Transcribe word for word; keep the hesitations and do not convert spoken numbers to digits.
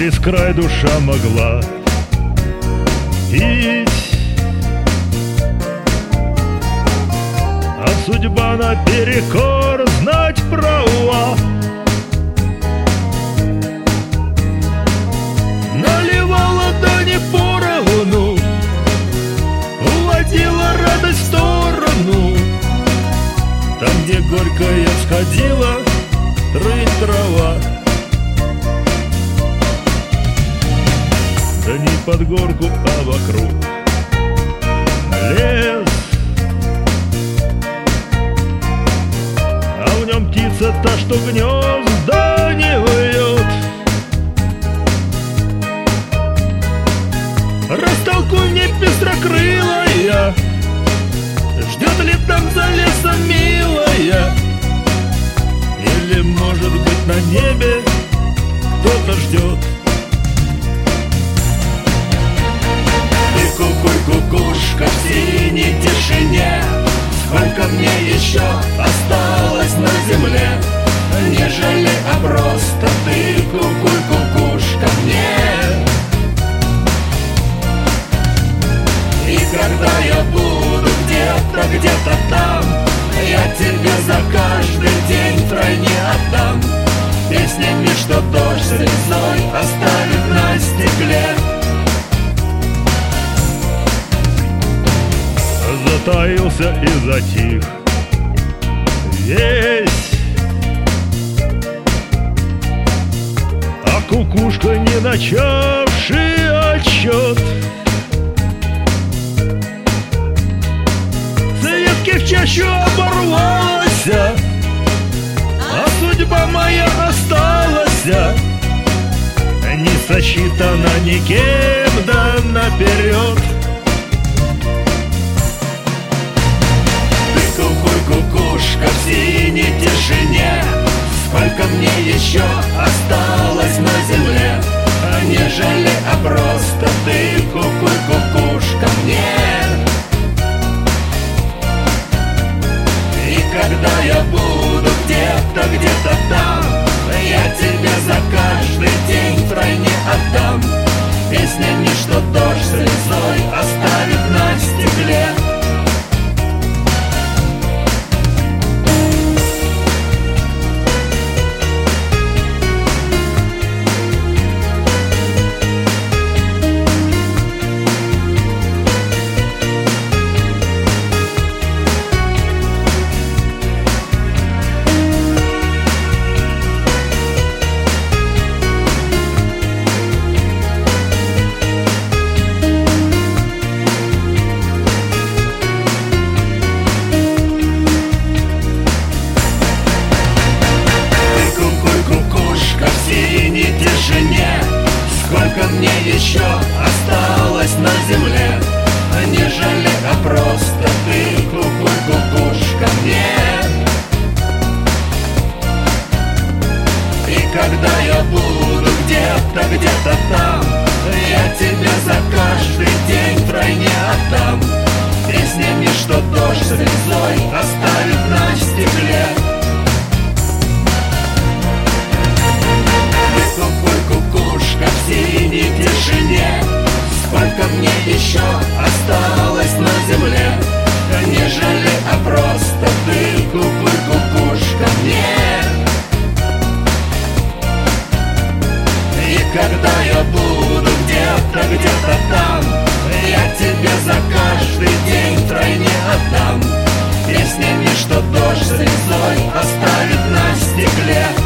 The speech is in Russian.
через край душа могла пить, а судьба наперекор знать права. Наливала дани поровну, уводила радость в сторону. Там, где горькая всходила, рыть трава. Да не под горку, а вокруг лес, а в нем птица та, что гнезда не вьет. Растолкуй мне, пестрокрылая, ждет ли там за лесом милая? Или, может быть, на небе кто-то ждет? Ты кукуй, кукушка, в синей тишине, сколько мне еще осталось на земле? Не жалей, а просто ты кукуй, кукушка, мне. И когда я буду где-то, где-то там, я тебе за каждый день втройне отдам песнями, что дождь слезой оставит на стекле. Затаился и затих весь, а кукушка, не начавший отсчет, с ветки в чащу оборвалась, а судьба моя осталась не сосчитана никем, да наперед. Кукушка, в синей тишине, сколько мне еще осталось на земле? Не жалей, а просто ты кукуй, кукушка, мне. И когда я буду где-то, где-то там, я тебе за каждый день втройне отдам песнями, что дождь слезой оставит на стекле. Сколько мне еще осталось на земле? Не жалей, а просто ты кукуй, кукушка, мне. И когда я буду где-то, где-то там, я тебе за каждый день втройне отдам песнями, что дождь слезой оставит на стекле. Кукушка, в синей тишине, сколько мне еще осталось на земле? Не жалей, а просто ты кукуй, кукушка, мне. И когда я буду где-то, где-то там, я тебе за каждый день втройне отдам песнями, что дождь слезой оставит на стекле.